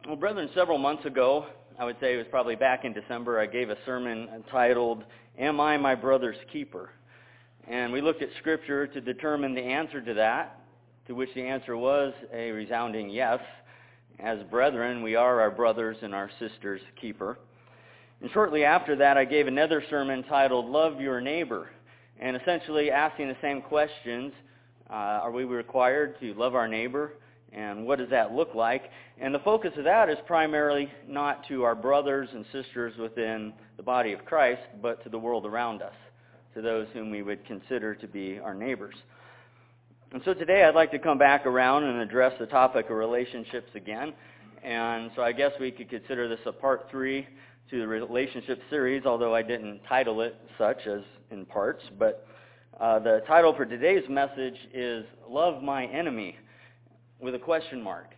Well, brethren, several months ago, I would say it was probably back in December, I gave a sermon entitled, Am I My Brother's Keeper? And we looked at Scripture to determine the answer to that, to which the answer was a resounding yes. As brethren, we are our brothers and our sisters' keeper. And shortly after that, I gave another sermon titled, Love Your Neighbor, and essentially asking the same questions. Are we required to love our neighbor? And what does that look like? And the focus of that is primarily not to our brothers and sisters within the body of Christ, but to the world around us, to those whom we would consider to be our neighbors. And so today I'd like to come back around and address the topic of relationships again. And so I guess we could consider this a part 3 to the relationship series, although I didn't title it such as in parts. But the title for today's message is Love My Enemy, with a question mark.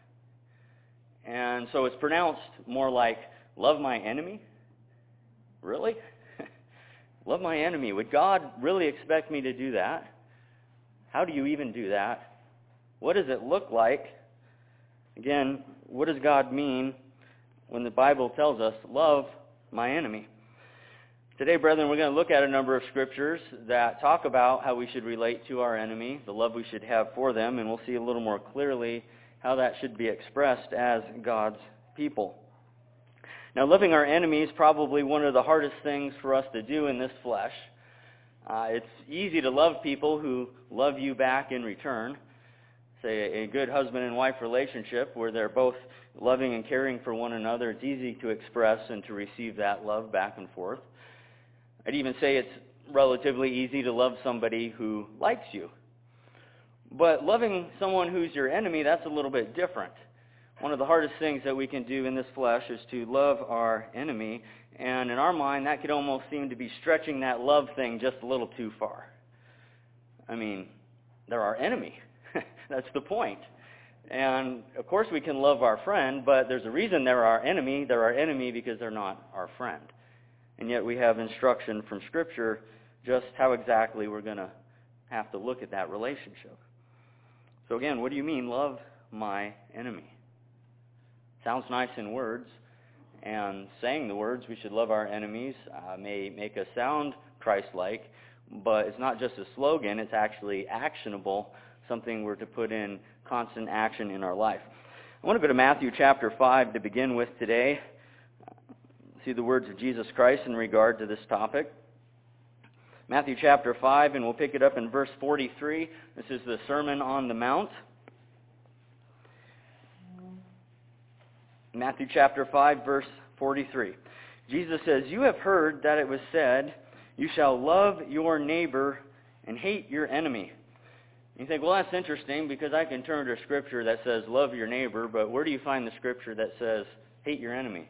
And so it's pronounced more like, love my enemy? Really? Love my enemy. Would God really expect me to do that? How do you even do that? What does it look like? Again, what does God mean when the Bible tells us, love my enemy? Today, brethren, we're going to look at a number of scriptures that talk about how we should relate to our enemy, the love we should have for them, and we'll see a little more clearly how that should be expressed as God's people. Now, loving our enemy is probably one of the hardest things for us to do in this flesh. It's easy to love people who love you back in return. Say a good husband and wife relationship where they're both loving and caring for one another. It's easy to express and to receive that love back and forth. I'd even say it's relatively easy to love somebody who likes you. But loving someone who's your enemy, that's a little bit different. One of the hardest things that we can do in this flesh is to love our enemy. And in our mind, that could almost seem to be stretching that love thing just a little too far. I mean, they're our enemy. That's the point. And, of course, we can love our friend, but there's a reason they're our enemy. They're our enemy because they're not our friend. And yet we have instruction from Scripture just how exactly we're going to have to look at that relationship. So again, what do you mean, love my enemy? Sounds nice in words, and saying the words, we should love our enemies, may make us sound Christ-like, but it's not just a slogan, it's actually actionable, something we're to put in constant action in our life. I want to go to Matthew chapter 5 to begin with today. See the words of Jesus Christ in regard to this topic. Matthew chapter 5, and we'll pick it up in verse 43. This is the Sermon on the Mount. Matthew chapter 5, verse 43. Jesus says, You have heard that it was said, You shall love your neighbor and hate your enemy. You think, well, that's interesting because I can turn to a scripture that says, love your neighbor, but where do you find the scripture that says, hate your enemy?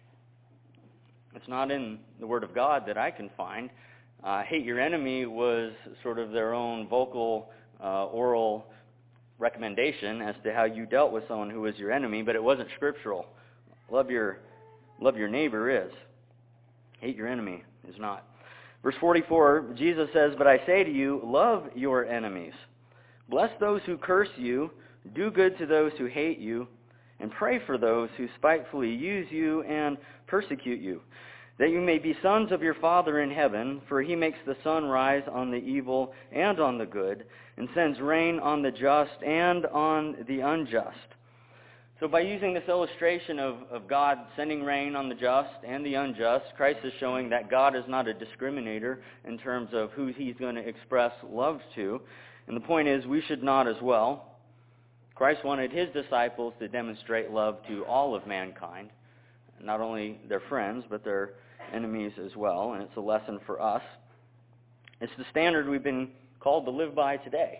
It's not in the Word of God that I can find. Hate your enemy was sort of their own vocal, oral recommendation as to how you dealt with someone who was your enemy, but it wasn't scriptural. Love your neighbor is. Hate your enemy is not. Verse 44, Jesus says, But I say to you, love your enemies. Bless those who curse you, do good to those who hate you, and pray for those who spitefully use you and persecute you, that you may be sons of your Father in heaven, for he makes the sun rise on the evil and on the good, and sends rain on the just and on the unjust. So by using this illustration of God sending rain on the just and the unjust, Christ is showing that God is not a discriminator in terms of who he's going to express love to. And the point is, we should not as well. Christ wanted his disciples to demonstrate love to all of mankind, not only their friends, but their enemies as well, and it's a lesson for us. It's the standard we've been called to live by today.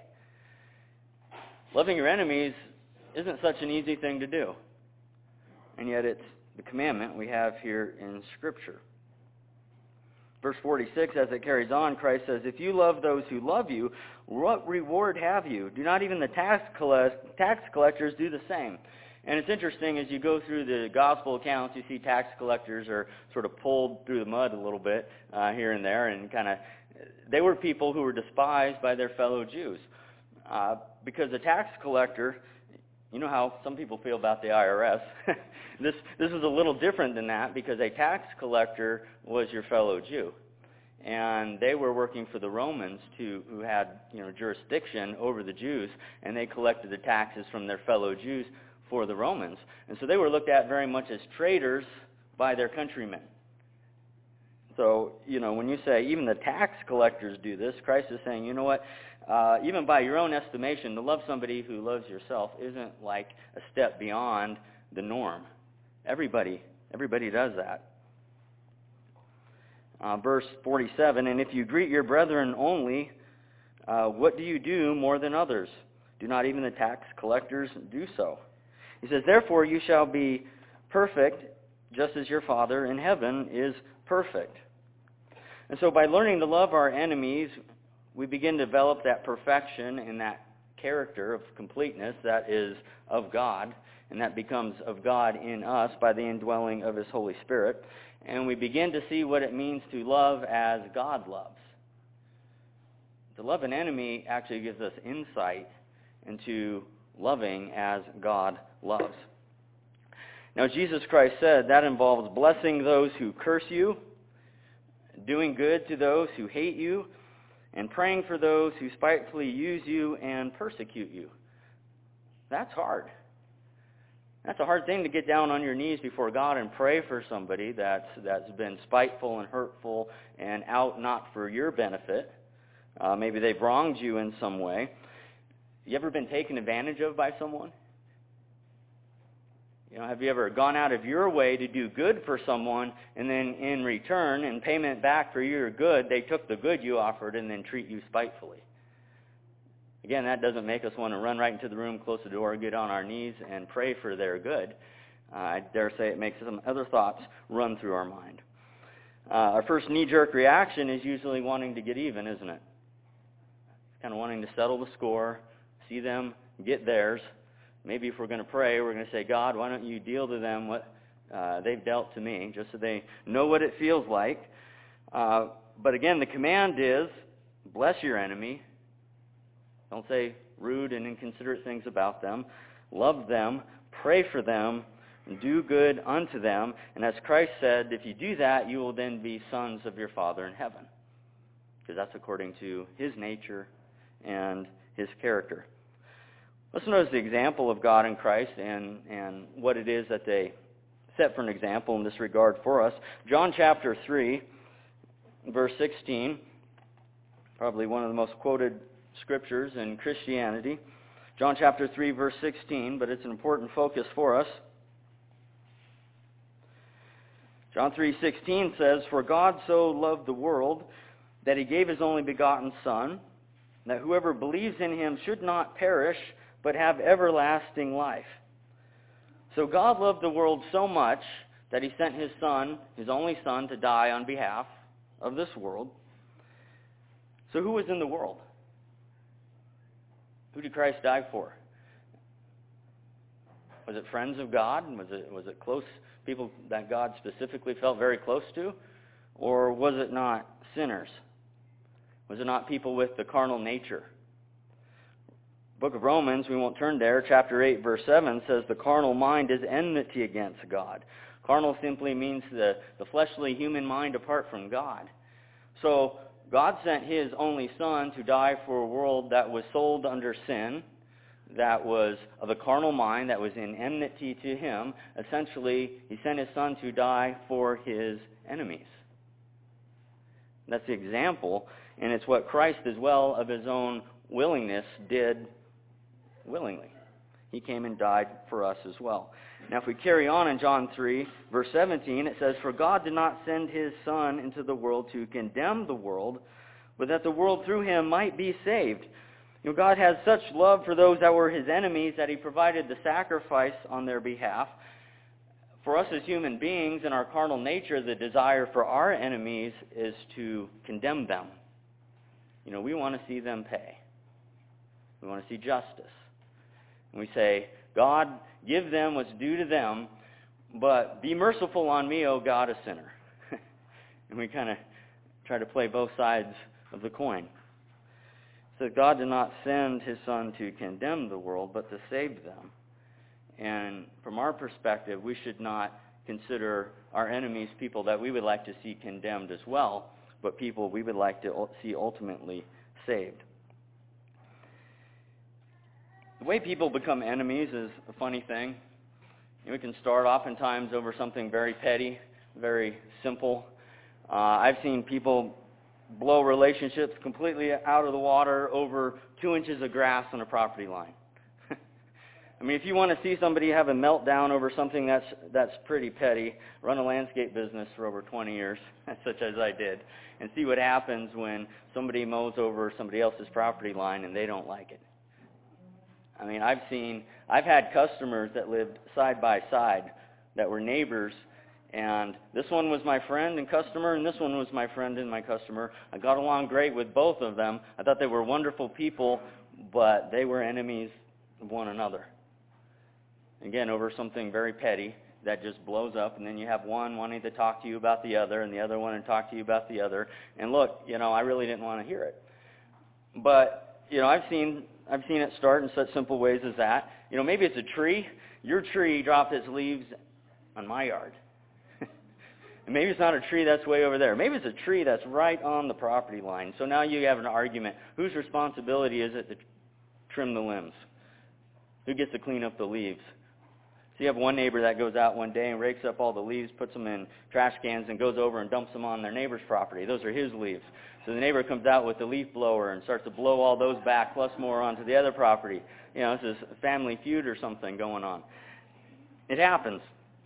Loving your enemies isn't such an easy thing to do, and yet it's the commandment we have here in Scripture. Verse 46, as it carries on, Christ says, If you love those who love you, what reward have you? Do not even the tax collectors do the same? And it's interesting, as you go through the gospel accounts, you see tax collectors are sort of pulled through the mud a little bit here and there, and they were people who were despised by their fellow Jews. Because a tax collector, You know how some people feel about the IRS. This is a little different than that, because a tax collector was your fellow Jew. And they were working for the Romans who had jurisdiction over the Jews, and they collected the taxes from their fellow Jews for the Romans. And so they were looked at very much as traitors by their countrymen. So, when you say even the tax collectors do this, Christ is saying, you know what, even by your own estimation, to love somebody who loves yourself isn't like a step beyond the norm. Everybody does that. Verse 47, and if you greet your brethren only, what do you do more than others? Do not even the tax collectors do so? He says, therefore you shall be perfect, just as your Father in heaven is perfect. And so by learning to love our enemies, we begin to develop that perfection and that character of completeness that is of God, and that becomes of God in us by the indwelling of His Holy Spirit. And we begin to see what it means to love as God loves. To love an enemy actually gives us insight into loving as God loves. Now, Jesus Christ said that involves blessing those who curse you, doing good to those who hate you, and praying for those who spitefully use you and persecute you. That's hard. That's a hard thing to get down on your knees before God and pray for somebody that's been spiteful and hurtful and out not for your benefit. Maybe they've wronged you in some way. You ever been taken advantage of by someone? Have you ever gone out of your way to do good for someone, and then in return, in payment back for your good, they took the good you offered and then treat you spitefully? Again, that doesn't make us want to run right into the room, close the door, get on our knees, and pray for their good. I dare say it makes some other thoughts run through our mind. Our first knee-jerk reaction is usually wanting to get even, isn't it? Kind of wanting to settle the score, see them get theirs. Maybe if we're going to pray, we're going to say, God, why don't you deal to them what they've dealt to me, just so they know what it feels like. But again, the command is, bless your enemy. Don't say rude and inconsiderate things about them. Love them, pray for them, and do good unto them. And as Christ said, if you do that, you will then be sons of your Father in heaven. Because that's according to His nature and His character. Let's notice the example of God in Christ and what it is that they set for an example in this regard for us. John chapter 3, verse 16, probably one of the most quoted scriptures in Christianity. John chapter 3, verse 16, but it's an important focus for us. John 3:16 says, for God so loved the world that He gave His only begotten Son, that whoever believes in Him should not perish, but have everlasting life. So God loved the world so much that He sent His Son, His only Son, to die on behalf of this world. So who was in the world? Who did Christ die for? Was it friends of God? Was it close people that God specifically felt very close to? Or was it not sinners? Was it not people with the carnal nature? Book of Romans, we won't turn there, chapter 8, verse 7 says the carnal mind is enmity against God. Carnal simply means the fleshly human mind apart from God. So God sent His only Son to die for a world that was sold under sin, that was of a carnal mind, that was in enmity to Him. Essentially, He sent His Son to die for His enemies. That's the example, and it's what Christ as well of His own willingness did willingly. He came and died for us as well. Now if we carry on in John 3, verse 17, it says, for God did not send His Son into the world to condemn the world, but that the world through Him might be saved. God had such love for those that were His enemies that He provided the sacrifice on their behalf. For us as human beings in our carnal nature, the desire for our enemies is to condemn them. We want to see them pay. We want to see justice. And we say, God, give them what's due to them, but be merciful on me, O God, a sinner. And we kind of try to play both sides of the coin. So God did not send His Son to condemn the world, but to save them. And from our perspective, we should not consider our enemies people that we would like to see condemned as well, but people we would like to see ultimately saved. The way people become enemies is a funny thing. We can start oftentimes over something very petty, very simple. I've seen people blow relationships completely out of the water over 2 inches of grass on a property line. I mean, if you want to see somebody have a meltdown over something that's pretty petty, run a landscape business for over 20 years, such as I did, and see what happens when somebody mows over somebody else's property line and they don't like it. I mean, I've had customers that lived side by side that were neighbors, and this one was my friend and customer, and this one was my friend and my customer. I got along great with both of them. I thought they were wonderful people, but they were enemies of one another. Again, over something very petty that just blows up, and then you have one wanting to talk to you about the other, and the other wanting to talk to you about the other. And look, I really didn't want to hear it. But, I've seen it start in such simple ways as that. Maybe it's a tree. Your tree dropped its leaves on my yard. And maybe it's not a tree that's way over there. Maybe it's a tree that's right on the property line. So now you have an argument. Whose responsibility is it to trim the limbs? Who gets to clean up the leaves? So you have one neighbor that goes out one day and rakes up all the leaves, puts them in trash cans, and goes over and dumps them on their neighbor's property. Those are his leaves. So the neighbor comes out with the leaf blower and starts to blow all those back, plus more onto the other property. This is a family feud or something going on. It happens.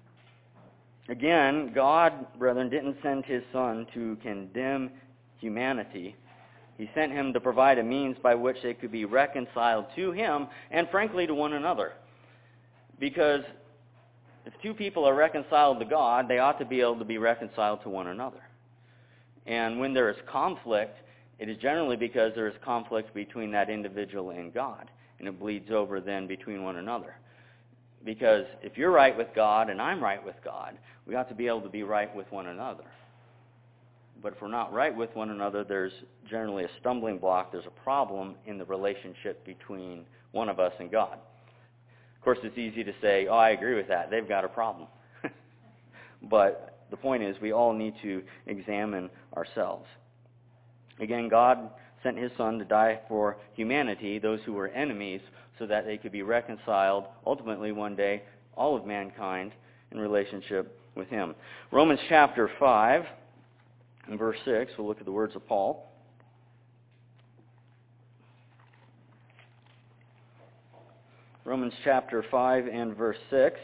Again, God, brethren, didn't send his Son to condemn humanity. He sent him to provide a means by which they could be reconciled to him and, frankly, to one another. Because if two people are reconciled to God, they ought to be able to be reconciled to one another. And when there is conflict, it is generally because there is conflict between that individual and God, and it bleeds over then between one another. Because if you're right with God and I'm right with God, we ought to be able to be right with one another. But if we're not right with one another, there's generally a stumbling block. There's a problem in the relationship between one of us and God. Of course, it's easy to say, I agree with that. They've got a problem. But the point is, we all need to examine ourselves. Again, God sent his Son to die for humanity, those who were enemies, so that they could be reconciled, ultimately one day, all of mankind, in relationship with him. Romans chapter 5, and verse 6, we'll look at the words of Paul. Romans chapter 5 and verse 6.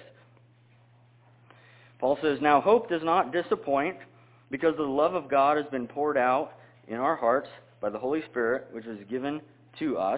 Paul says, "Now hope does not disappoint, because the love of God has been poured out in our hearts by the Holy Spirit, which is given to us."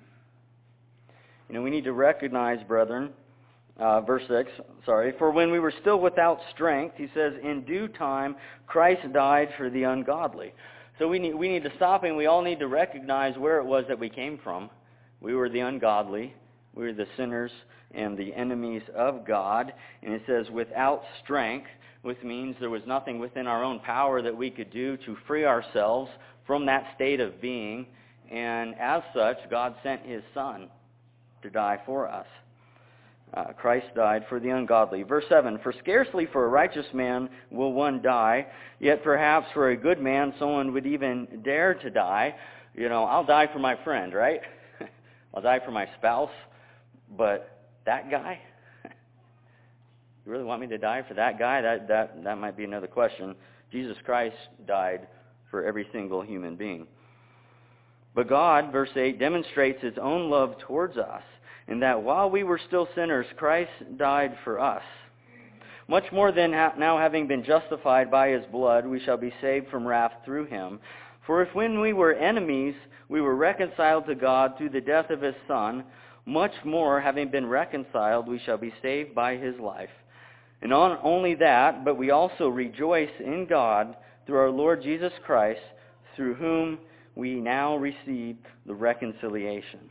We need to recognize, brethren, verse 6, "For when we were still without strength," he says, "in due time Christ died for the ungodly." So we need to stop, and we all need to recognize where it was that we came from. We were the ungodly. We were the sinners and the enemies of God. And it says, without strength, which means there was nothing within our own power that we could do to free ourselves from that state of being. And as such, God sent his Son to die for us. Christ died for the ungodly. Verse 7, "For scarcely for a righteous man will one die, yet perhaps for a good man someone would even dare to die." I'll die for my friend, right? I'll die for my spouse. But that guy? You really want me to die for that guy? That might be another question. Jesus Christ died for every single human being. But God, verse 8, demonstrates his own love towards us, in that while we were still sinners, Christ died for us. Much more than now, having been justified by his blood, we shall be saved from wrath through him. For if when we were enemies, we were reconciled to God through the death of his Son, much more, having been reconciled, we shall be saved by his life. And not only that, but we also rejoice in God through our Lord Jesus Christ, through whom we now receive the reconciliation.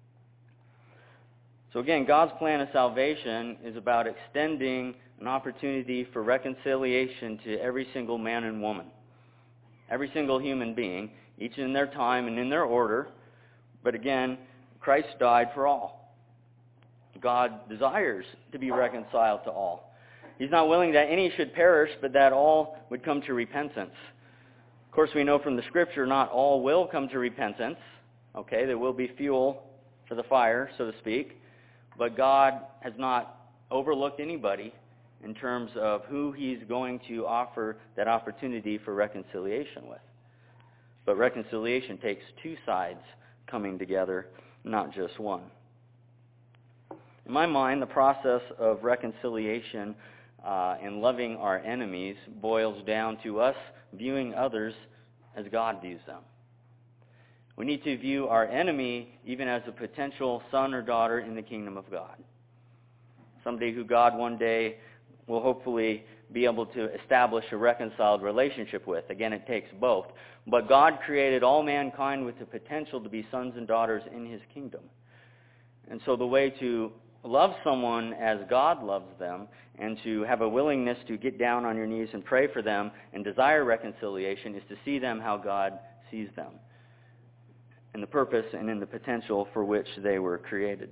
So again, God's plan of salvation is about extending an opportunity for reconciliation to every single man and woman, every single human being, each in their time and in their order. But again, Christ died for all. God desires to be reconciled to all. He's not willing that any should perish, but that all would come to repentance. Of course, we know from the Scripture not all will come to repentance. Okay, there will be fuel for the fire, so to speak. But God has not overlooked anybody in terms of who He's going to offer that opportunity for reconciliation with. But reconciliation takes two sides coming together, not just one. In my mind, the process of reconciliation and loving our enemies boils down to us viewing others as God views them. We need to view our enemy even as a potential son or daughter in the kingdom of God. Somebody who God one day will hopefully be able to establish a reconciled relationship with. Again, it takes both. But God created all mankind with the potential to be sons and daughters in His kingdom. And so the way to love someone as God loves them and to have a willingness to get down on your knees and pray for them and desire reconciliation is to see them how God sees them and the purpose and in the potential for which they were created.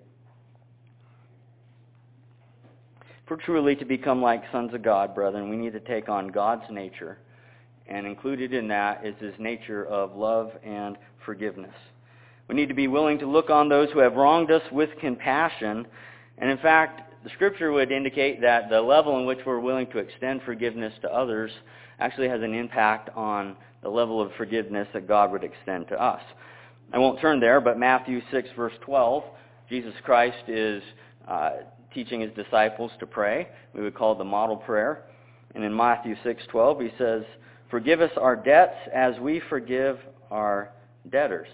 For truly to become like sons of God, brethren, we need to take on God's nature, and included in that is His nature of love and forgiveness. We need to be willing to look on those who have wronged us with compassion. And in fact, the Scripture would indicate that the level in which we're willing to extend forgiveness to others actually has an impact on the level of forgiveness that God would extend to us. I won't turn there, but Matthew 6, verse 12, Jesus Christ is teaching His disciples to pray. We would call it the model prayer. And in Matthew 6:12, He says, "Forgive us our debts as we forgive our debtors."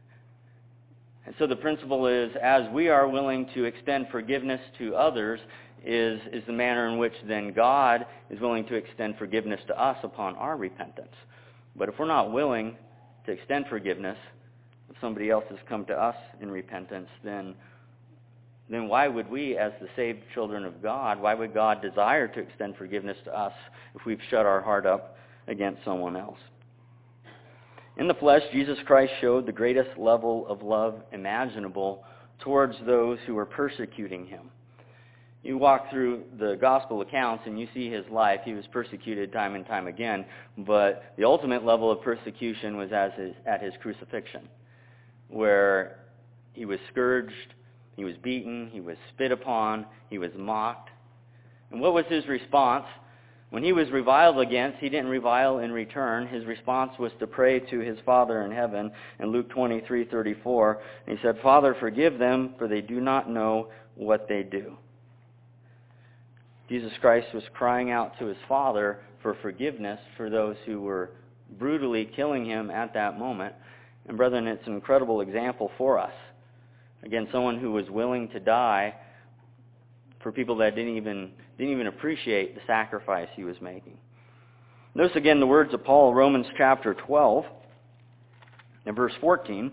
And so the principle is, as we are willing to extend forgiveness to others, is the manner in which then God is willing to extend forgiveness to us upon our repentance. But if we're not willing to extend forgiveness, if somebody else has come to us in repentance, then why would we, as the saved children of God, why would God desire to extend forgiveness to us if we've shut our heart up against someone else? In the flesh, Jesus Christ showed the greatest level of love imaginable towards those who were persecuting Him. You walk through the gospel accounts and you see His life. He was persecuted time and time again, but the ultimate level of persecution was at His crucifixion, where He was scourged, He was beaten, He was spit upon, He was mocked. And what was His response? When He was reviled against, He didn't revile in return. His response was to pray to His Father in heaven in Luke 23:34. And He said, "Father, forgive them, for they do not know what they do." Jesus Christ was crying out to His Father for forgiveness for those who were brutally killing Him at that moment. And brethren, it's an incredible example for us. Again, someone who was willing to die for people that didn't even appreciate the sacrifice He was making. Notice again the words of Paul, Romans chapter 12, and verse 14.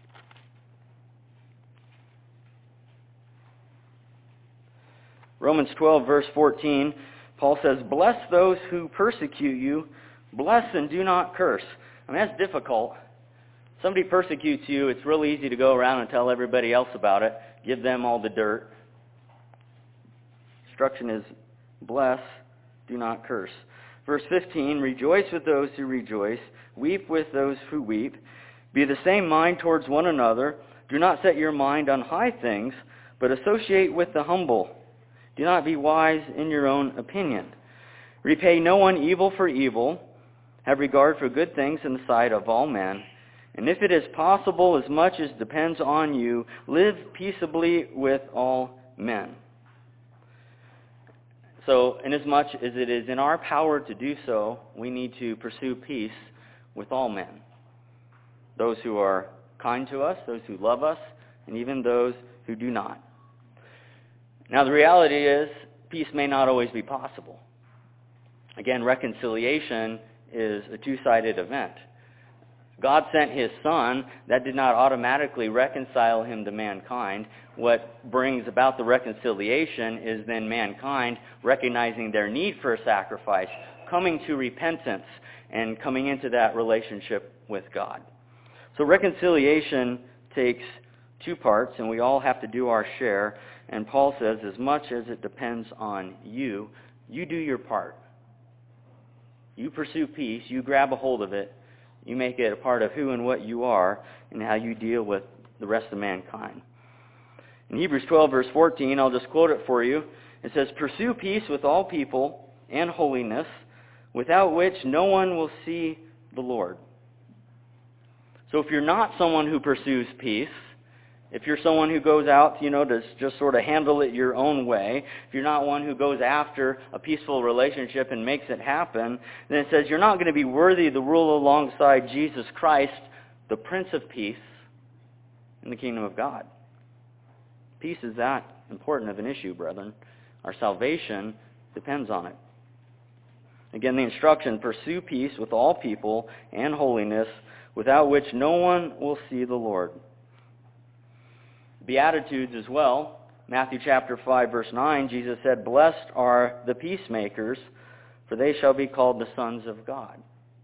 Romans 12, verse 14, Paul says, "Bless those who persecute you, bless and do not curse." I mean, that's difficult. Somebody persecutes you, it's real easy to go around and tell everybody else about it, give them all the dirt. Instruction is, bless, do not curse. Verse 15, "Rejoice with those who rejoice, weep with those who weep. Be of the same mind towards one another. Do not set your mind on high things, but associate with the humble. Do not be wise in your own opinion. Repay no one evil for evil. Have regard for good things in the sight of all men. And if it is possible, as much as depends on you, live peaceably with all men." So, inasmuch as it is in our power to do so, we need to pursue peace with all men. Those who are kind to us, those who love us, and even those who do not. Now, the reality is, peace may not always be possible. Again, reconciliation is a two-sided event. God sent His Son. That did not automatically reconcile Him to mankind. What brings about the reconciliation is then mankind recognizing their need for a sacrifice, coming to repentance, and coming into that relationship with God. So reconciliation takes two parts, and we all have to do our share. And Paul says, as much as it depends on you, you do your part. You pursue peace, you grab a hold of it, you make it a part of who and what you are and how you deal with the rest of mankind. In Hebrews 12, verse 14, I'll just quote it for you. It says, "Pursue peace with all people and holiness, without which no one will see the Lord." So if you're not someone who pursues peace, if you're someone who goes out, to just sort of handle it your own way, if you're not one who goes after a peaceful relationship and makes it happen, then it says you're not going to be worthy to rule alongside Jesus Christ, the Prince of Peace, in the kingdom of God. Peace is that important of an issue, brethren. Our salvation depends on it. Again, the instruction, pursue peace with all people and holiness, without which no one will see the Lord. Beatitudes as well. Matthew chapter 5, verse 9, Jesus said, "Blessed are the peacemakers, for they shall be called the sons of God."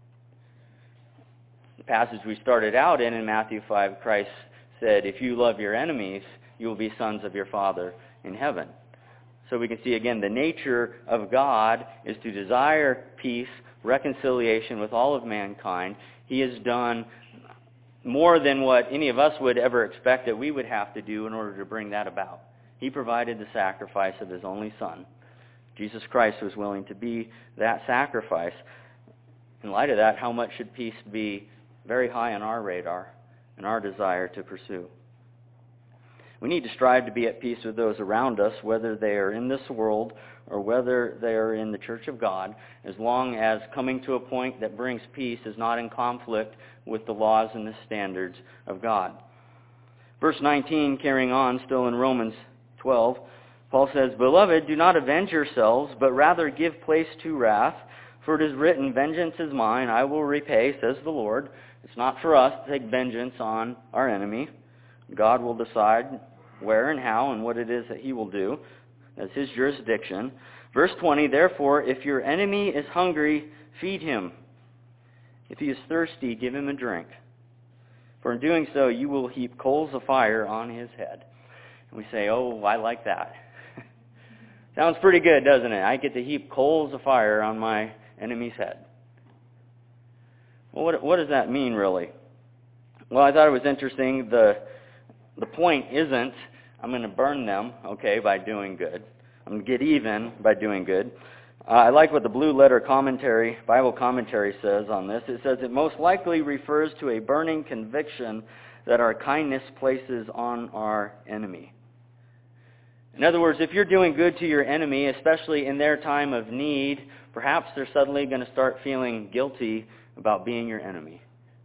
The passage we started out in Matthew 5, Christ said, "If you love your enemies, you will be sons of your Father in heaven." So we can see again the nature of God is to desire peace, reconciliation with all of mankind. He has done more than what any of us would ever expect that we would have to do in order to bring that about. He provided the sacrifice of His only Son. Jesus Christ was willing to be that sacrifice. In light of that, how much should peace be very high on our radar and our desire to pursue? We need to strive to be at peace with those around us, whether they are in this world or whether they are in the church of God, as long as coming to a point that brings peace is not in conflict with the laws and the standards of God. Verse 19, carrying on, still in Romans 12, Paul says, "Beloved, do not avenge yourselves, but rather give place to wrath, for it is written, 'Vengeance is mine, I will repay,' says the Lord." It's not for us to take vengeance on our enemy. God will decide where and how and what it is that He will do. That's His jurisdiction. Verse 20, "Therefore, if your enemy is hungry, feed him. If he is thirsty, give him a drink. For in doing so, you will heap coals of fire on his head." And we say, "Oh, I like that." Sounds pretty good, doesn't it? I get to heap coals of fire on my enemy's head. Well, what does that mean, really? Well, I thought it was interesting. The point isn't, I'm going to burn them, by doing good. I'm going to get even by doing good. I like what the Blue Letter Commentary, Bible Commentary says on this. It says, "It most likely refers to a burning conviction that our kindness places on our enemy." In other words, if you're doing good to your enemy, especially in their time of need, perhaps they're suddenly going to start feeling guilty about being your enemy.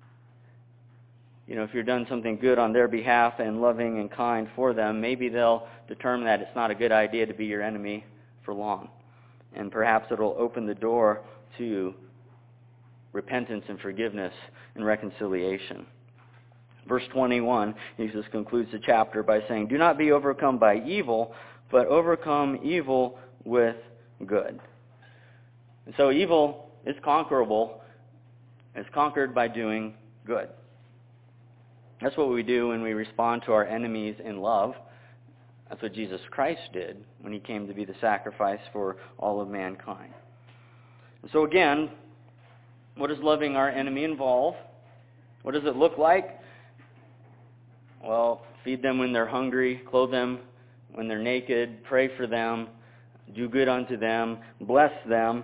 If you've done something good on their behalf and loving and kind for them, maybe they'll determine that it's not a good idea to be your enemy for long. And perhaps it'll open the door to repentance and forgiveness and reconciliation. Verse 21, Jesus concludes the chapter by saying, "Do not be overcome by evil, but overcome evil with good." And so evil is conquerable. It's conquered by doing good. That's what we do when we respond to our enemies in love. That's what Jesus Christ did when He came to be the sacrifice for all of mankind. And so again, what does loving our enemy involve? What does it look like? Well, feed them when they're hungry, clothe them when they're naked, pray for them, do good unto them, bless them.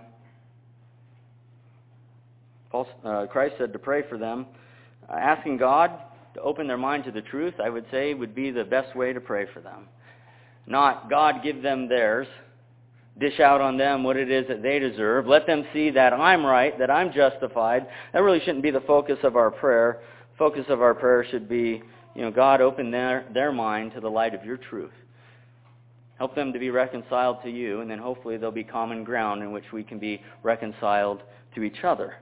Christ said to pray for them. Asking God to open their mind to the truth, I would say, would be the best way to pray for them. Not, "God, give them theirs. Dish out on them what it is that they deserve. Let them see that I'm right, that I'm justified." That really shouldn't be the focus of our prayer. The focus of our prayer should be, God, open their mind to the light of your truth. Help them to be reconciled to you, and then hopefully there'll be common ground in which we can be reconciled to each other.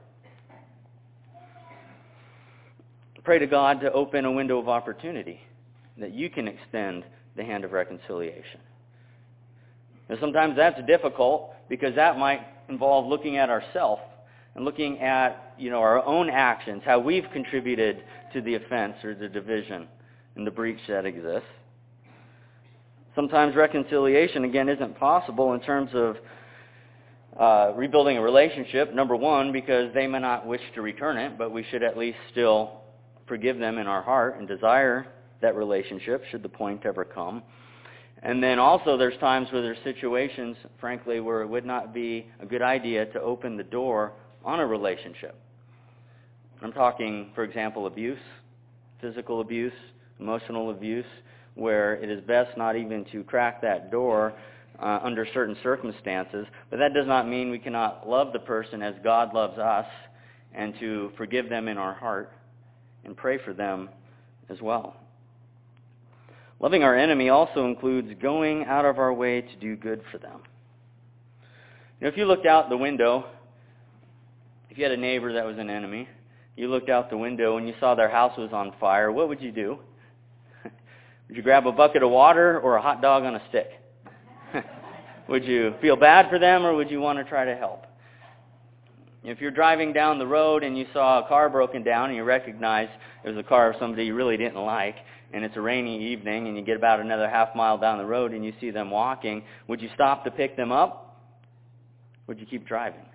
Pray to God to open a window of opportunity, that you can extend the hand of reconciliation. And sometimes that's difficult because that might involve looking at ourselves and looking at, our own actions, how we've contributed to the offense or the division and the breach that exists. Sometimes reconciliation, again, isn't possible in terms of rebuilding a relationship, number one, because they may not wish to return it, but we should at least still forgive them in our heart and desire that relationship should the point ever come. And then also there's times where there's situations, frankly, where it would not be a good idea to open the door on a relationship. I'm talking, for example, abuse, physical abuse, emotional abuse, where it is best not even to crack that door under certain circumstances. But that does not mean we cannot love the person as God loves us and to forgive them in our heart and pray for them as well. Loving our enemy also includes going out of our way to do good for them. You know, if you looked out the window, if you had a neighbor that was an enemy, you looked out the window and you saw their house was on fire, what would you do? Would you grab a bucket of water or a hot dog on a stick? Would you feel bad for them or would you want to try to help? If you're driving down the road and you saw a car broken down and you recognize it was a car of somebody you really didn't like, and it's a rainy evening and you get about another half mile down the road and you see them walking, would you stop to pick them up? Would you keep driving?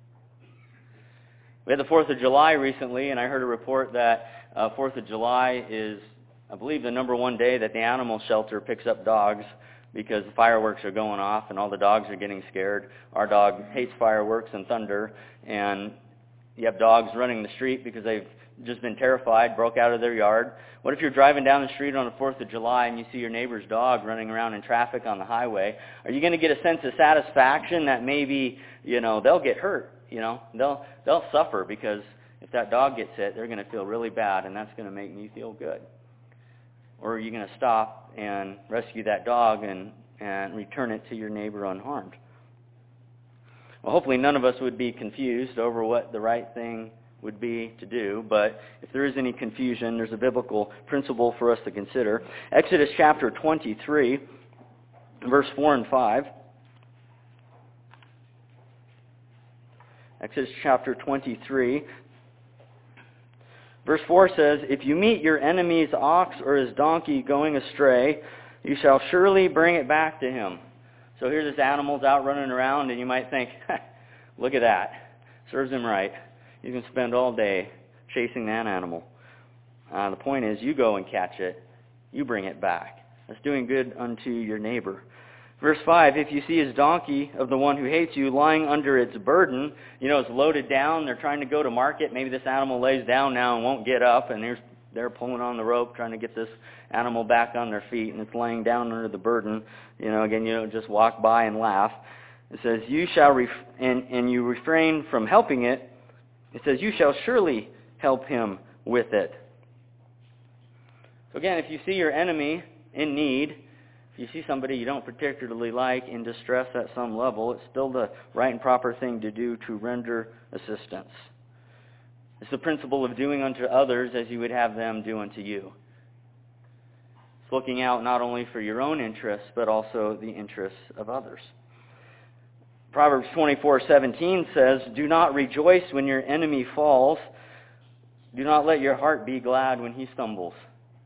We had the 4th of July recently, and I heard a report that 4th of July is, I believe, the number one day that the animal shelter picks up dogs because the fireworks are going off and all the dogs are getting scared. Our dog hates fireworks and thunder, and you have dogs running the street because they've just been terrified, broke out of their yard. What if you're driving down the street on the 4th of July and you see your neighbor's dog running around in traffic on the highway? Are you going to get a sense of satisfaction that maybe, they'll get hurt? They'll suffer because if that dog gets hit, they're going to feel really bad, and that's going to make me feel good. Or are you going to stop and rescue that dog and return it to your neighbor unharmed? Well, hopefully none of us would be confused over what the right thing would be to do, but if there is any confusion, there's a biblical principle for us to consider. Exodus chapter 23, verse 4 and 5. Exodus chapter 23, verse 4 says, "If you meet your enemy's ox or his donkey going astray, you shall surely bring it back to him." So here this animal's out running around, and you might think, look at that. Serves him right. You can spend all day chasing that animal. The point is, you go and catch it. You bring it back. That's doing good unto your neighbor. Verse 5, "If you see his donkey of the one who hates you lying under its burden," it's loaded down, they're trying to go to market. Maybe this animal lays down now and won't get up, and they're pulling on the rope trying to get this animal back on their feet, and it's laying down under the burden. Again, you don't just walk by and laugh. It says, "You shall and you refrain from helping it." It says, "You shall surely help him with it." So again, if you see your enemy in need, if you see somebody you don't particularly like in distress at some level, it's still the right and proper thing to do to render assistance. It's the principle of doing unto others as you would have them do unto you. It's looking out not only for your own interests, but also the interests of others. Proverbs 24:17 says, "Do not rejoice when your enemy falls. Do not let your heart be glad when he stumbles."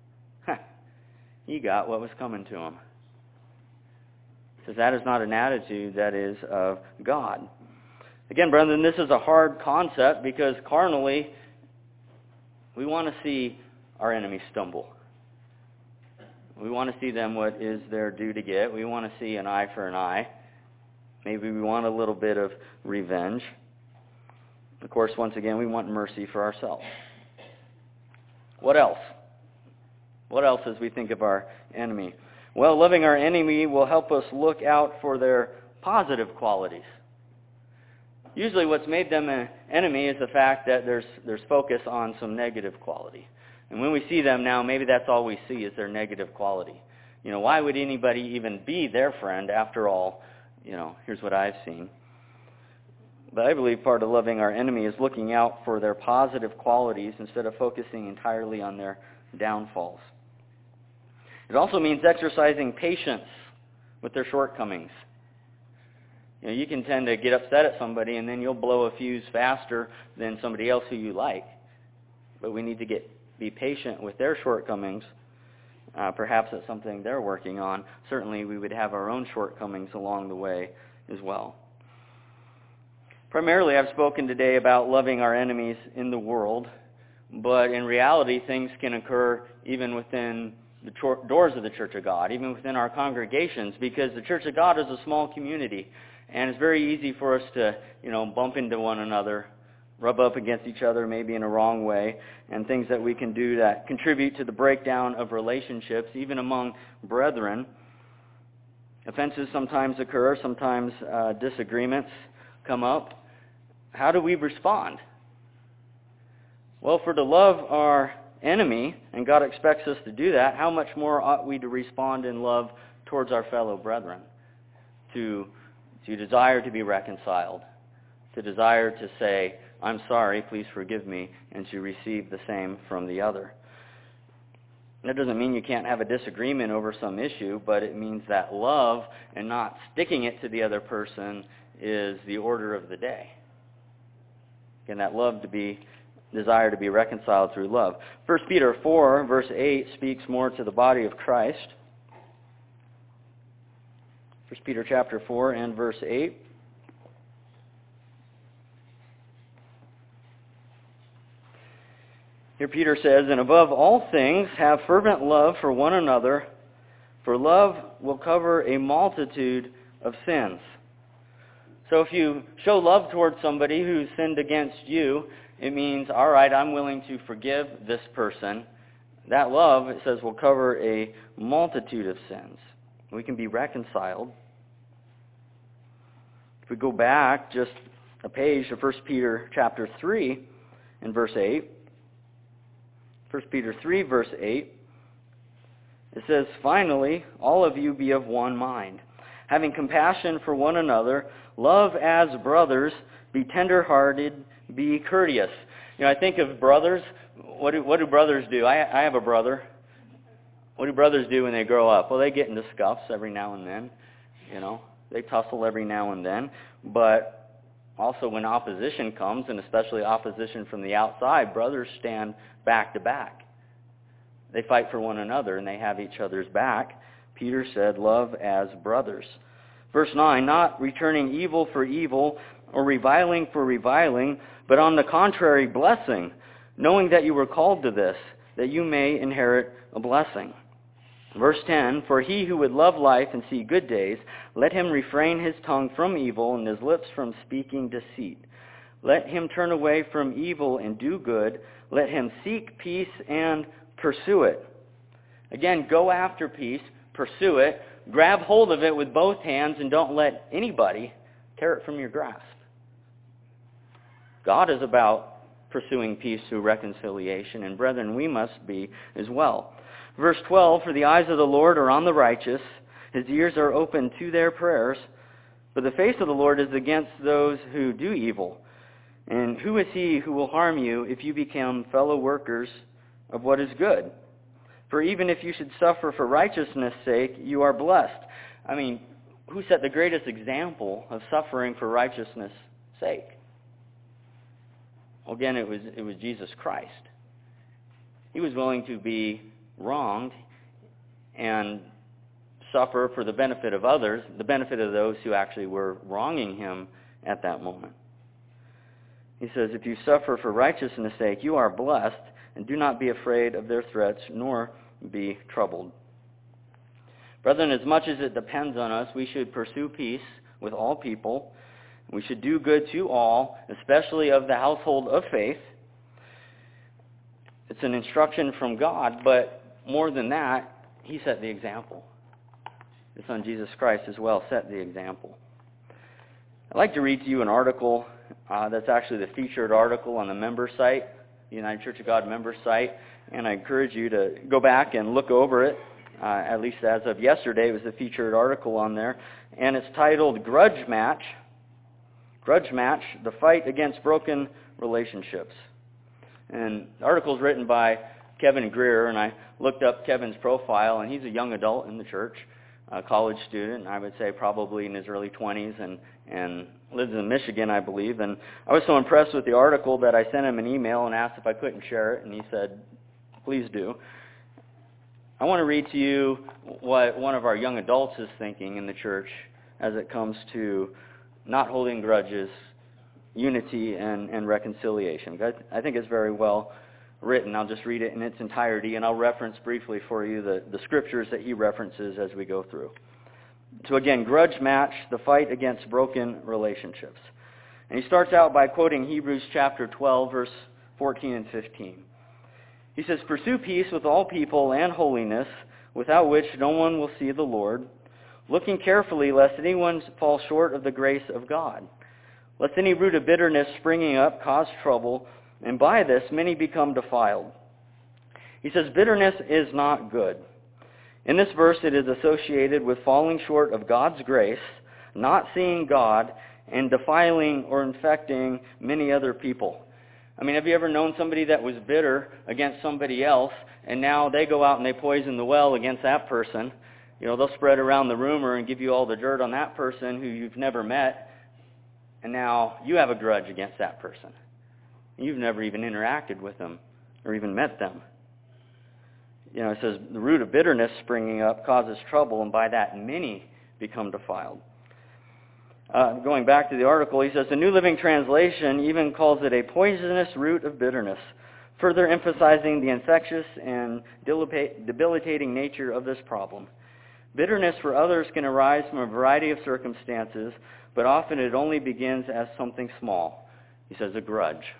He got what was coming to him. Because that is not an attitude that is of God. Again, brethren, this is a hard concept because carnally, we want to see our enemies stumble. We want to see them what is their due to get. We want to see an eye for an eye. Maybe we want a little bit of revenge. Of course, once again, we want mercy for ourselves. What else? What else as we think of our enemy? Well, loving our enemy will help us look out for their positive qualities. Usually what's made them an enemy is the fact that there's focus on some negative quality. And when we see them now, maybe that's all we see is their negative quality. Why would anybody even be their friend after all? Here's what I've seen. But I believe part of loving our enemy is looking out for their positive qualities instead of focusing entirely on their downfalls. It also means exercising patience with their shortcomings. You can tend to get upset at somebody and then you'll blow a fuse faster than somebody else who you like. But we need to be patient with their shortcomings Perhaps that's something they're working on. Certainly we would have our own shortcomings along the way as well. Primarily, I've spoken today about loving our enemies in the world, but in reality, things can occur even within the doors of the Church of God, even within our congregations, because the Church of God is a small community, and it's very easy for us to, bump into one another, rub up against each other maybe in a wrong way, and things that we can do that contribute to the breakdown of relationships, even among brethren. Offenses sometimes occur, sometimes disagreements come up. How do we respond? Well, to love our enemy, and God expects us to do that, how much more ought we to respond in love towards our fellow brethren? To desire to be reconciled, to desire to say, I'm sorry, please forgive me, and to receive the same from the other. That doesn't mean you can't have a disagreement over some issue, but it means that love and not sticking it to the other person is the order of the day. Again, that desire to be reconciled through love. 1 Peter 4, verse 8 speaks more to the body of Christ. 1 Peter chapter 4 and verse 8. Here Peter says, "And above all things, have fervent love for one another, for love will cover a multitude of sins." So if you show love towards somebody who's sinned against you, it means, all right, I'm willing to forgive this person. That love, it says, will cover a multitude of sins. We can be reconciled. If we go back just a page to 1 Peter chapter 3 and verse 8, 1 Peter 3, verse 8, it says, "Finally, all of you be of one mind, having compassion for one another, love as brothers, be tender-hearted, be courteous." I think of brothers. What do brothers do? I have a brother. What do brothers do when they grow up? Well, they get into scuffs every now and then. They tussle every now and then. But also when opposition comes, and especially opposition from the outside, brothers stand back to back. They fight for one another, and they have each other's back. Peter said, love as brothers. Verse 9, "Not returning evil for evil, or reviling for reviling, but on the contrary, blessing, knowing that you were called to this, that you may inherit a blessing." Verse 10, "For he who would love life and see good days, let him refrain his tongue from evil and his lips from speaking deceit. Let him turn away from evil and do good. Let him seek peace and pursue it." Again, go after peace, pursue it, grab hold of it with both hands, and don't let anybody tear it from your grasp. God is about pursuing peace through reconciliation, and brethren, we must be as well. Verse 12, "For the eyes of the Lord are on the righteous, his ears are open to their prayers, but the face of the Lord is against those who do evil. And who is he who will harm you if you become fellow workers of what is good? For even if you should suffer for righteousness' sake, you are blessed." Who set the greatest example of suffering for righteousness' sake? Well, again, it was Jesus Christ. He was willing to be wronged and suffer for the benefit of others, the benefit of those who actually were wronging him at that moment. He says, "If you suffer for righteousness' sake, you are blessed, and do not be afraid of their threats, nor be troubled." Brethren, as much as it depends on us, we should pursue peace with all people. We should do good to all, especially of the household of faith. It's an instruction from God, but more than that, he set the example. His Son Jesus Christ as well set the example. I'd like to read to you an article that's actually the featured article on the member site, the United Church of God member site, and I encourage you to go back and look over it. At least as of yesterday, it was the featured article on there, and it's titled "Grudge Match, the Fight Against Broken Relationships." And the article is written by Kevin Greer, and I looked up Kevin's profile, and he's a young adult in the church, a college student, I would say probably in his early 20s, and lives in Michigan, I believe. And I was so impressed with the article that I sent him an email and asked if I couldn't share it, and he said, "Please do." I want to read to you what one of our young adults is thinking in the church as it comes to not holding grudges, unity, and reconciliation. I think it's very well written. I'll just read it in its entirety, and I'll reference briefly for you the scriptures that he references as we go through. So again, grudge match, the fight against broken relationships. And he starts out by quoting Hebrews chapter 12, verse 14 and 15. He says, "Pursue peace with all people and holiness, without which no one will see the Lord, looking carefully lest anyone fall short of the grace of God. Lest any root of bitterness springing up cause trouble, and by this many become defiled." He says, bitterness is not good. In this verse, it is associated with falling short of God's grace, not seeing God, and defiling or infecting many other people. I mean, have you ever known somebody that was bitter against somebody else, and now they go out and they poison the well against that person? You know, they'll spread around the rumor and give you all the dirt on that person who you've never met, and now you have a grudge against that person. You've never even interacted with them or even met them. You know, it says the root of bitterness springing up causes trouble, and by that many become defiled. Going back to the article, he says the New Living Translation even calls it a poisonous root of bitterness, further emphasizing the infectious and debilitating nature of this problem. Bitterness for others can arise from a variety of circumstances, but often it only begins as something small. He says a grudge.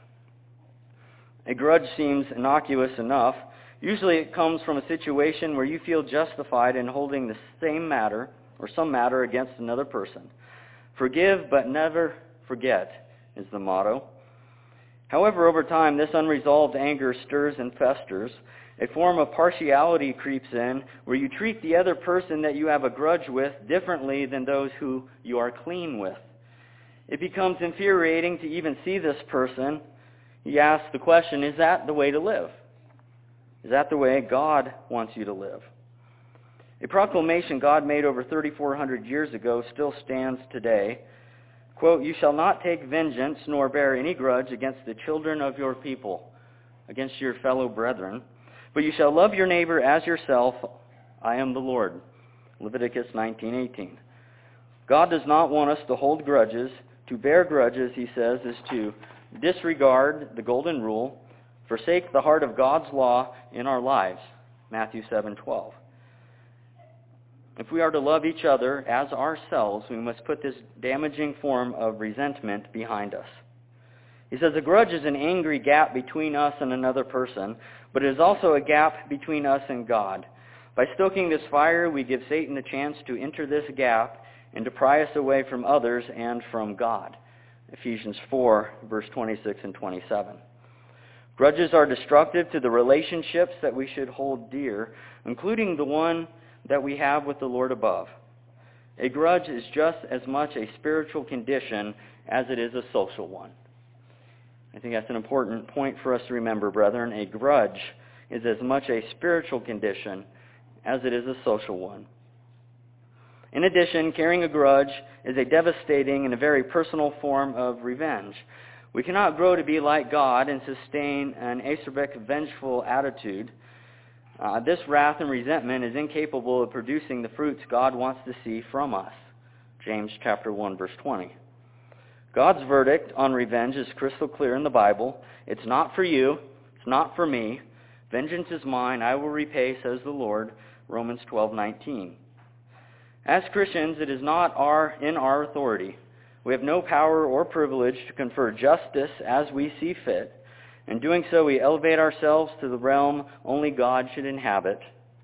A grudge seems innocuous enough. Usually it comes from a situation where you feel justified in holding the same matter or some matter against another person. Forgive but never forget is the motto. However, over time, this unresolved anger stirs and festers. A form of partiality creeps in where you treat the other person that you have a grudge with differently than those who you are clean with. It becomes infuriating to even see this person. You ask the question, is that the way to live? Is that the way God wants you to live? A proclamation God made over 3,400 years ago still stands today. Quote, "You shall not take vengeance nor bear any grudge against the children of your people," against your fellow brethren, "but you shall love your neighbor as yourself. I am the Lord." Leviticus 19:18. God does not want us to hold grudges. To bear grudges, he says, is to disregard the golden rule, forsake the heart of God's law in our lives. Matthew 7:12. If we are to love each other as ourselves, we must put this damaging form of resentment behind us. He says a grudge is an angry gap between us and another person, but it is also a gap between us and God. By stoking this fire, we give Satan a chance to enter this gap and to pry us away from others and from God. Ephesians 4, verse 26 and 27. Grudges are destructive to the relationships that we should hold dear, including the one that we have with the Lord above. A grudge is just as much a spiritual condition as it is a social one. I think that's an important point for us to remember, brethren. A grudge is as much a spiritual condition as it is a social one. In addition, carrying a grudge is a devastating and a very personal form of revenge. We cannot grow to be like God and sustain an acerbic, vengeful attitude. This wrath and resentment is incapable of producing the fruits God wants to see from us. James chapter 1, verse 20. God's verdict on revenge is crystal clear in the Bible. It's not for you. It's not for me. Vengeance is mine. I will repay, says the Lord. Romans 12:19. As Christians, it is not in our authority. We have no power or privilege to confer justice as we see fit. In doing so, we elevate ourselves to the realm only God should inhabit.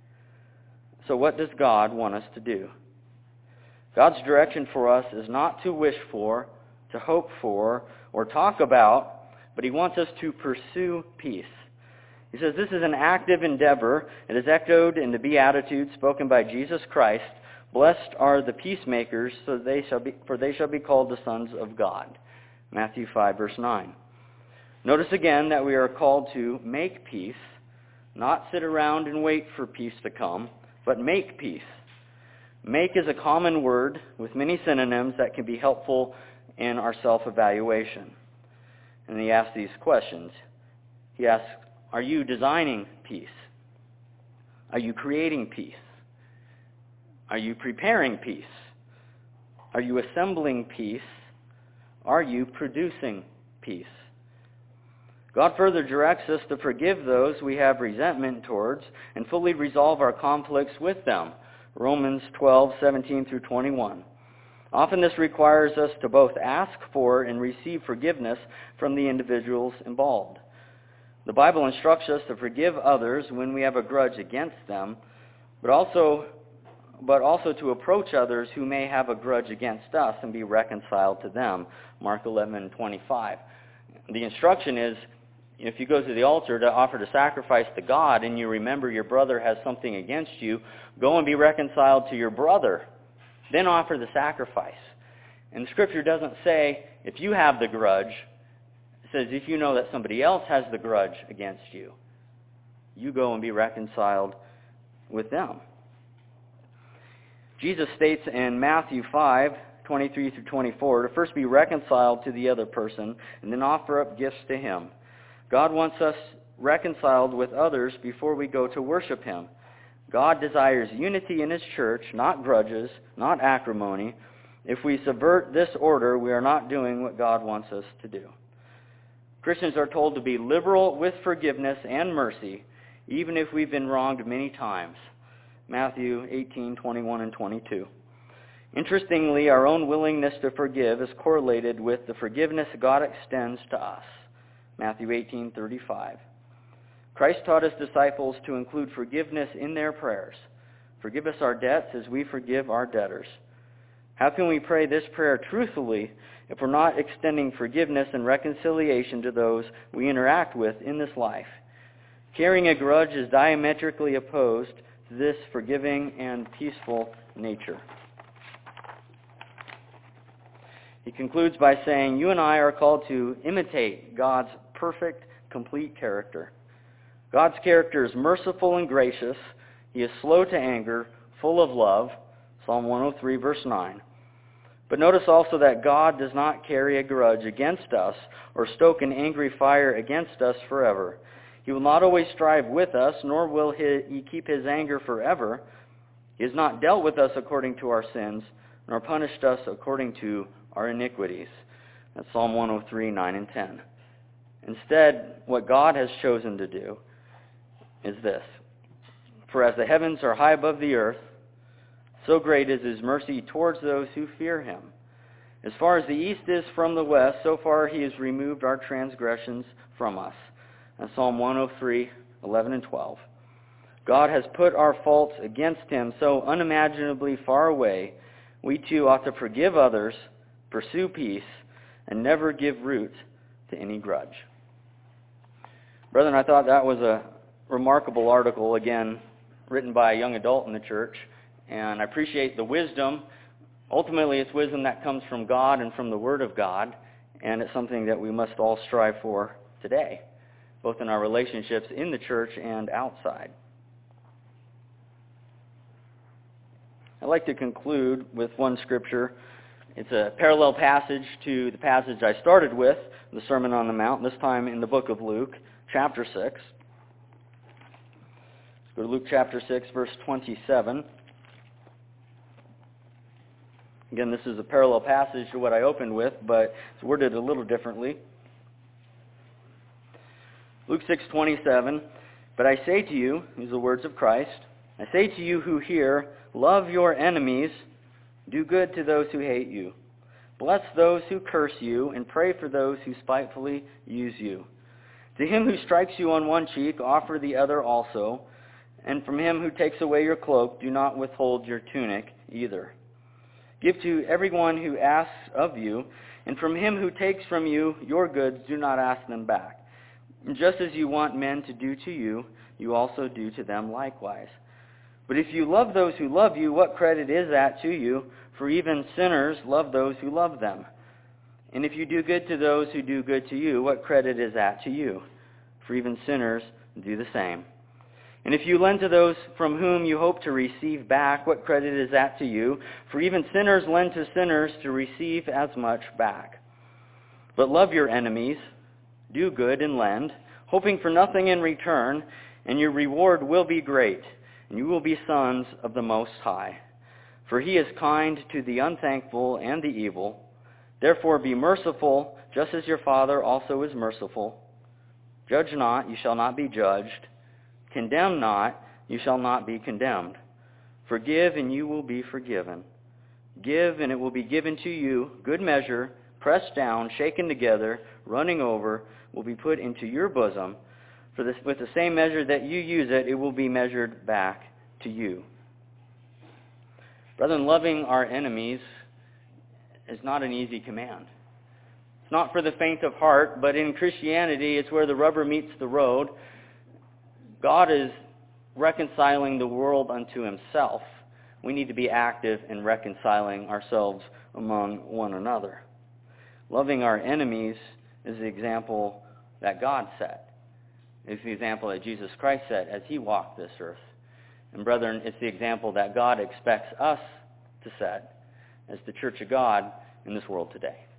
So what does God want us to do? God's direction for us is not to wish for, to hope for, or talk about, but he wants us to pursue peace. He says this is an active endeavor. It is echoed in the Beatitudes spoken by Jesus Christ. Blessed are the peacemakers, for they shall be called the sons of God. Matthew 5, verse 9. Notice again that we are called to make peace, not sit around and wait for peace to come, but make peace. Make is a common word with many synonyms that can be helpful in our self-evaluation. And he asks these questions. He asks, are you designing peace? Are you creating peace? Are you preparing peace? Are you assembling peace? Are you producing peace? God further directs us to forgive those we have resentment towards and fully resolve our conflicts with them. Romans 12:17 through 21. Often this requires us to both ask for and receive forgiveness from the individuals involved. The Bible instructs us to forgive others when we have a grudge against them, but also to approach others who may have a grudge against us and be reconciled to them. Mark 11:25. The instruction is, if you go to the altar to offer the sacrifice to God and you remember your brother has something against you, go and be reconciled to your brother. Then offer the sacrifice. And the Scripture doesn't say, if you have the grudge. It says, if you know that somebody else has the grudge against you, you go and be reconciled with them. Jesus states in Matthew 5:23 through 24, to first be reconciled to the other person and then offer up gifts to him. God wants us reconciled with others before we go to worship him. God desires unity in his church, not grudges, not acrimony. If we subvert this order, we are not doing what God wants us to do. Christians are told to be liberal with forgiveness and mercy, even if we've been wronged many times. Matthew 18:21 and 22. Interestingly, our own willingness to forgive is correlated with the forgiveness God extends to us. Matthew 18:35. Christ taught his disciples to include forgiveness in their prayers. Forgive us our debts as we forgive our debtors. How can we pray this prayer truthfully if we're not extending forgiveness and reconciliation to those we interact with in this life? Carrying a grudge is diametrically opposed to this forgiving and peaceful nature. He concludes by saying, you and I are called to imitate God's perfect, complete character. God's character is merciful and gracious. He is slow to anger, full of love. Psalm 103, verse 9. But notice also that God does not carry a grudge against us or stoke an angry fire against us forever. He will not always strive with us, nor will he keep his anger forever. He has not dealt with us according to our sins, nor punished us according to our iniquities. That's Psalm 103, 9 and 10. Instead, what God has chosen to do is this. For as the heavens are high above the earth, so great is his mercy towards those who fear him. As far as the east is from the west, so far he has removed our transgressions from us. That's Psalm 103, 11 and 12. God has put our faults against him so unimaginably far away, we too ought to forgive others, pursue peace, and never give root to any grudge. Brethren, I thought that was a remarkable article, again, written by a young adult in the church, and I appreciate the wisdom. Ultimately, it's wisdom that comes from God and from the Word of God, and it's something that we must all strive for today, both in our relationships in the church and outside. I'd like to conclude with one scripture. It's a parallel passage to the passage I started with, the Sermon on the Mount, this time in the book of Luke, chapter 6. Let's go to Luke chapter 6, verse 27. Again, this is a parallel passage to what I opened with, but it's worded a little differently. Luke 6:27, but I say to you, these are the words of Christ, I say to you who hear, love your enemies, do good to those who hate you. Bless those who curse you, and pray for those who spitefully use you. To him who strikes you on one cheek, offer the other also, and from him who takes away your cloak, do not withhold your tunic either. Give to everyone who asks of you, and from him who takes from you your goods, do not ask them back. And just as you want men to do to you, you also do to them likewise. But if you love those who love you, what credit is that to you? For even sinners love those who love them. And if you do good to those who do good to you, what credit is that to you? For even sinners do the same. And if you lend to those from whom you hope to receive back, what credit is that to you? For even sinners lend to sinners to receive as much back. But love your enemies, do good and lend, hoping for nothing in return, and your reward will be great, and you will be sons of the Most High. For he is kind to the unthankful and the evil. Therefore be merciful, just as your Father also is merciful. Judge not, you shall not be judged. Condemn not, you shall not be condemned. Forgive, and you will be forgiven. Give, and it will be given to you. Good measure, pressed down, shaken together, running over, will be put into your bosom. For this, with the same measure that you use it, it will be measured back to you. Brethren, loving our enemies is not an easy command. It's not for the faint of heart, but in Christianity, it's where the rubber meets the road. God is reconciling the world unto himself. We need to be active in reconciling ourselves among one another. Loving our enemies is the example that God set. It's the example that Jesus Christ set as he walked this earth. And brethren, it's the example that God expects us to set as the church of God in this world today.